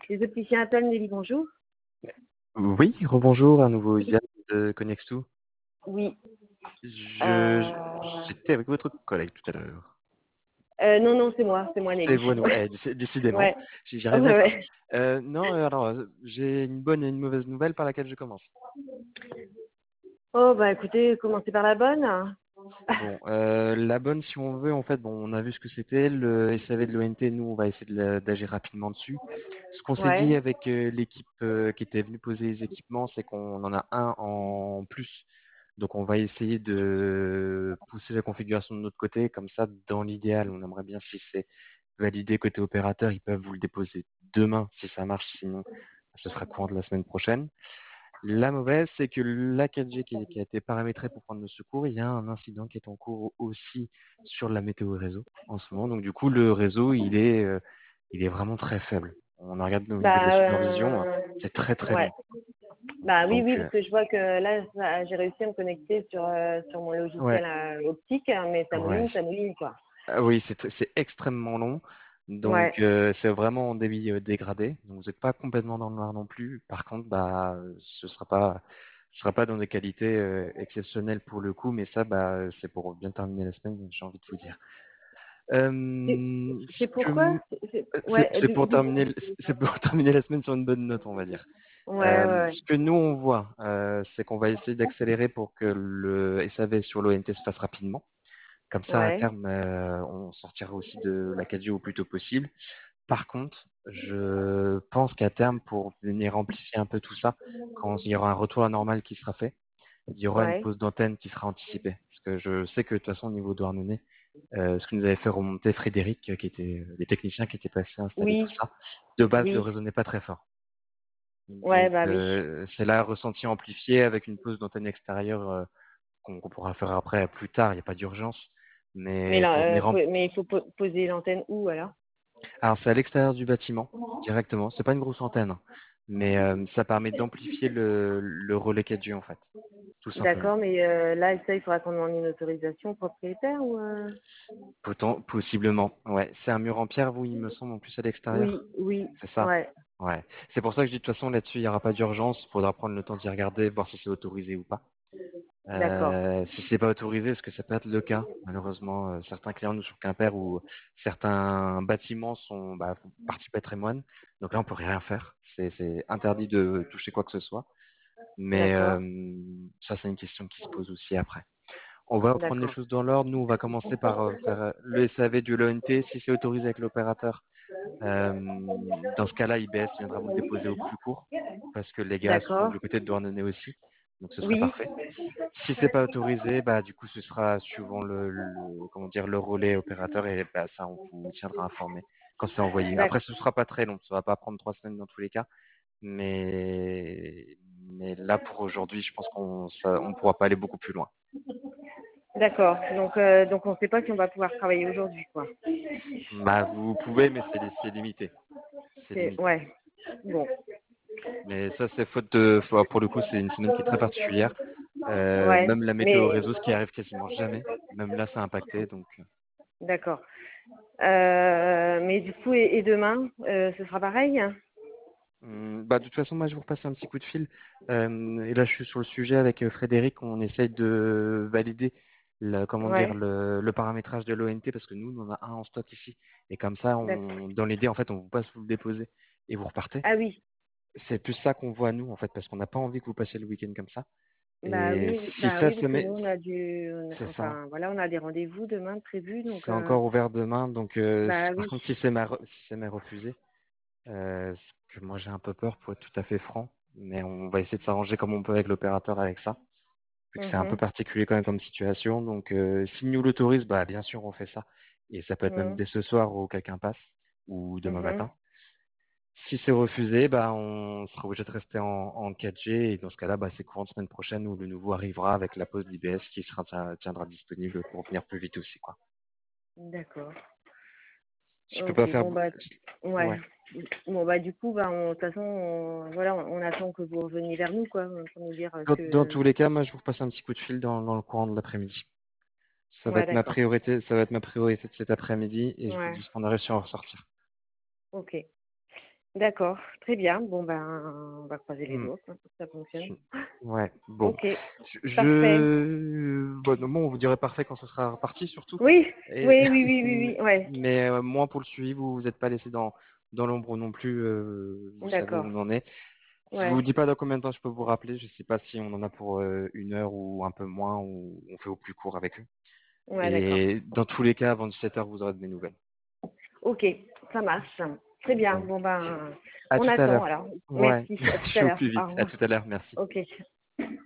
Les opticiens Apple, Nelly, bonjour. Oui, rebonjour, à nouveau Yann de Connextoo. Oui. J'étais avec votre collègue tout à l'heure. Non, c'est moi C'est Nelly. vous, nous. Décidément, Ouais, j'y ouais, arriverai pas. ouais. Non, alors, j'ai une bonne et une mauvaise nouvelle par laquelle je commence. Oh, bah écoutez, commencez par la bonne. Bon, la bonne, si on veut, en fait, bon, on a vu ce que c'était, le SAV de l'ONT, nous, on va essayer d'agir rapidement dessus. Ce qu'on s'est dit Ouais, avec l'équipe qui était venue poser les équipements, c'est qu'on en a un en plus. Donc, on va essayer de pousser la configuration de notre côté. Comme ça, dans l'idéal, on aimerait bien, si c'est validé côté opérateur, ils peuvent vous le déposer demain si ça marche. Sinon, ce sera courant de la semaine prochaine. La mauvaise, c'est que la 4G qui a été paramétrée pour prendre le secours, il y a un incident qui est en cours aussi sur la météo réseau en ce moment. Donc du coup, le réseau, il est vraiment très faible. On regarde au niveau de la bah, supervision, c'est très très ouais. lent. Bah oui, Donc oui, parce que je vois que là, j'ai réussi à me connecter sur mon ouais, logiciel optique, hein, mais ouais. ça mouline, quoi. Ah oui, c'est extrêmement long. Ouais. Donc c'est vraiment en débit dégradé. Donc vous n'êtes pas complètement dans le noir non plus. Par contre, bah ce sera pas dans des qualités exceptionnelles pour le coup, mais ça, bah c'est pour bien terminer la semaine, j'ai envie de vous dire. C'est Ce c'est que pourquoi? Ouais, c'est pour du terminer, c'est pour terminer la semaine sur une bonne note, on va dire. ouais, ouais, Ce que nous on voit, c'est qu'on va essayer d'accélérer pour que le SAV sur l'ONT se fasse rapidement. Comme ça, à ouais, terme, on sortira aussi de la 4G au plus tôt possible. Par contre, je pense qu'à terme, pour venir amplifier un peu tout ça, quand il y aura un retour à la normale qui sera fait, il y aura une ouais, pause d'antenne qui sera anticipée. Parce que je sais que de toute façon, au niveau de Douarnenez, ce que nous avait fait remonter Frédéric, qui était les techniciens qui étaient passés installer tout oui, ça, de base, le oui, réseau n'est pas très fort. ouais, Donc, bah oui. c'est là ressenti amplifié avec une pause d'antenne extérieure qu'on pourra faire après, plus tard. Il n'y a pas d'urgence. Mais Mais pour là, venir mais il faut poser l'antenne où alors? Alors, c'est à l'extérieur du bâtiment, directement. C'est pas une grosse antenne, hein, mais ça permet d'amplifier le relais 4G, en fait, tout simplement. D'accord, mais là, ça, il faudra qu'on demande une autorisation au propriétaire ou Possiblement, ouais. C'est un mur en pierre, vous, il me semble, en plus à Oui, l'extérieur. oui, C'est ça? ouais, Ouais. C'est pour ça que je dis, de toute façon, là-dessus, il n'y aura pas d'urgence. Il faudra prendre le temps d'y regarder, voir si c'est autorisé ou pas. d'accord. Si c'est pas autorisé, parce que ça peut être le cas, malheureusement, certains clients nous sur Quimper où certains bâtiments sont font partie patrimoine, donc là on peut rien faire, c'est interdit de toucher quoi que ce soit, mais D'accord, ça c'est une question qui se pose aussi après. On va prendre les d'accord. choses dans l'ordre, nous on va commencer par faire le SAV du l'ONT, si c'est autorisé avec l'opérateur, euh, dans ce cas-là IBS viendra vous le déposer au plus court, parce que les gars sont D'accord. du côté de Douarnenez aussi, donc ce serait Oui, parfait. Si c'est pas autorisé, bah du coup ce sera suivant comment dire le relais opérateur et bah ça on vous tiendra informé quand c'est envoyé. Après ce sera pas très long, ça va pas prendre 3 semaines dans tous les cas, mais là pour aujourd'hui je pense on pourra pas aller beaucoup plus loin. d'accord. Donc on ne sait pas si on va pouvoir travailler aujourd'hui, quoi. Bah vous pouvez mais c'est limité, c'est limité. Ouais. Bon. Mais ça c'est pour le coup c'est une semaine qui est très particulière. Ouais. Même la météo Mais réseau ce qui arrive quasiment jamais, même là ça a impacté donc. d'accord. Mais du coup, et demain, ce sera pareil? Bah, de toute façon, moi, je vous repasse un petit coup de fil. Et là, je suis sur le sujet avec Frédéric. On essaye de valider comment dire, Ouais. le paramétrage de l'ONT parce que nous, on en a un en stock ici. Et comme ça, D'accord. dans l'idée, en fait, on vous passe, vous le déposez et vous repartez. Ah oui. C'est plus ça qu'on voit nous, en fait, parce qu'on n'a pas envie que vous passiez le week-end comme ça. Et si Bah ça oui, se parce que met, nous, c'est ça. enfin, voilà, on a des rendez-vous demain prévus, donc, C'est encore ouvert demain. Donc, bah par oui. contre, si c'est refusé, ce que moi j'ai un peu peur pour être tout à fait franc, mais on va essayer de s'arranger comme on peut avec l'opérateur avec ça, vu que c'est un peu Mhm, particulier quand même comme situation. Donc s'il nous l'autorise, bah bien sûr on fait ça. Et ça peut être même mhm, dès ce soir où quelqu'un passe, ou demain mhm. matin. Si c'est refusé, bah on sera obligé de rester en 4G et dans ce cas-là, bah, c'est courant de semaine prochaine où le nouveau arrivera avec la pause d'IBS qui tiendra disponible pour venir plus vite aussi, quoi. D'accord. Je peux pas Ok, faire. bon, bah, ouais. Ouais. Bon, bah, du coup, bah, de toute façon, voilà, on attend que vous reveniez vers nous, quoi, pour nous dire Dans que. tous les cas, moi je vous repasse un petit coup de fil dans le courant de l'après-midi. Ouais, d'accord. Ça va être ma priorité de cet après-midi et je vous Ouais, dis ce qu'on a réussi à en ressortir. ok. D'accord, très bien. Bon, ben, on va croiser les Hmm. doigts, quoi, pour que ça fonctionne. Ouais, bon. Ok, parfait. Bon, on vous dirait parfait quand ce sera reparti, surtout. Oui, Et, oui, oui, oui, oui, oui, ouais. mais moi, pour le suivi, vous n'êtes pas laissé dans l'ombre non plus. Vous savez où D'accord, on en est. Je vous ouais, dis pas dans combien de temps je peux vous rappeler. Je sais pas si on en a pour 1 heure ou un peu moins, ou on fait au plus court avec eux. ouais, d'accord. Et dans tous les cas, avant 17 h, vous aurez de mes nouvelles. Ok, ça marche. Très bien. Bon. Bon, ben, À on tout à attend l'heure. alors. Ouais, Merci, à je tout à fais au l'heure. plus Au vite. À revoir. tout à l'heure. Merci. Ok.